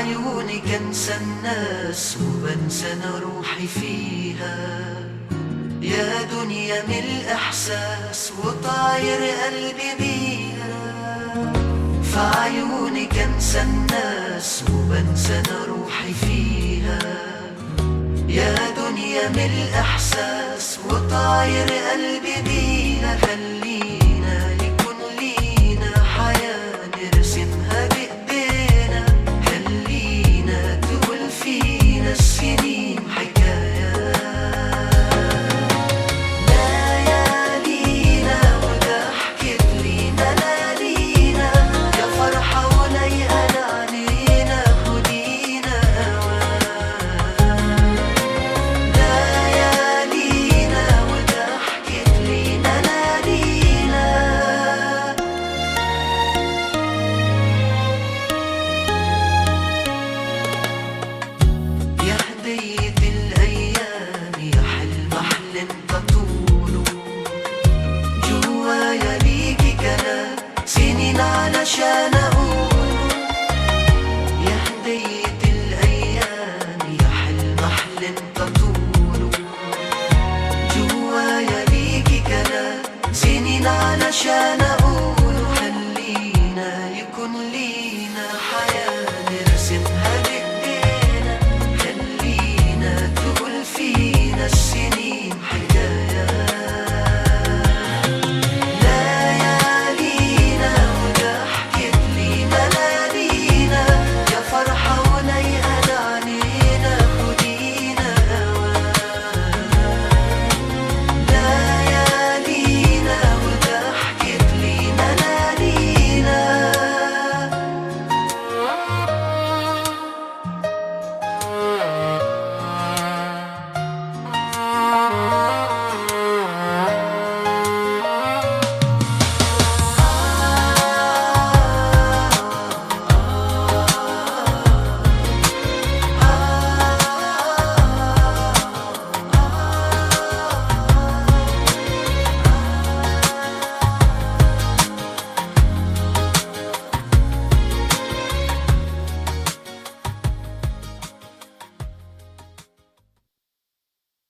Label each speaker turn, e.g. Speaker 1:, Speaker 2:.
Speaker 1: عيونك انسى الناس وبنسى انا روحي فيها. يا دنيا من الاحساس وطاير قلبي بيها. في عيونك انسى الناس وبنسى انا روحي فيها. يا دنيا من الاحساس وطاير قلبي بيها. خلينا يكون لينا حياة نرسمها بايدينا. خلينا تقول فينا السنين حكايات. ليالينا وضحكت لينا ليالينا. يا فرحة وليقان علينا خدينا أوان. ليالينا وضحكت لينا ليالينا. يا هدية الأيام يا حلم حلمت طوله. جوايا ليكي كلام سنين علشان أقوله. يا هدية الأيام يا حلم حلمت طوله. جوايا ليكي كلام سنين علشان